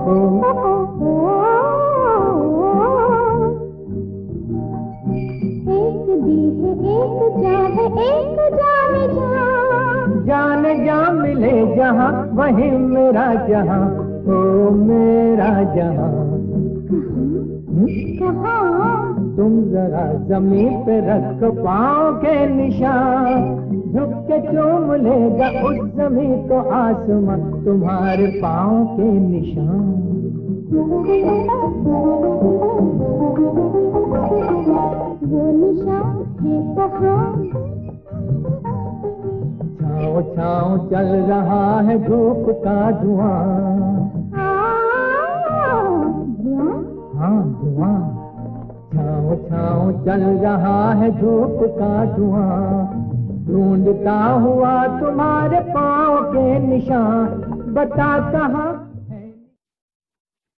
एक दी है एक जान है एक जाने जा, जाने जा मिले जहाँ वही मेरा जहाँ, ओ मेरा जहाँ। कहाँ? तुम जरा जमीन पे रख पाँव के निशान, झुक के चूम लेगा उस जमीन को आसमां, तुम्हारे पाँव के निशान। वो निशान है कहाँ? छाँव छाँव चल रहा है धूप का धुआं, हाँ धुआं। छाँव छाँव चल रहा है धूप का धुआं, ढूंढता हुआ तुम्हारे पाँव के निशान, बता कहाँ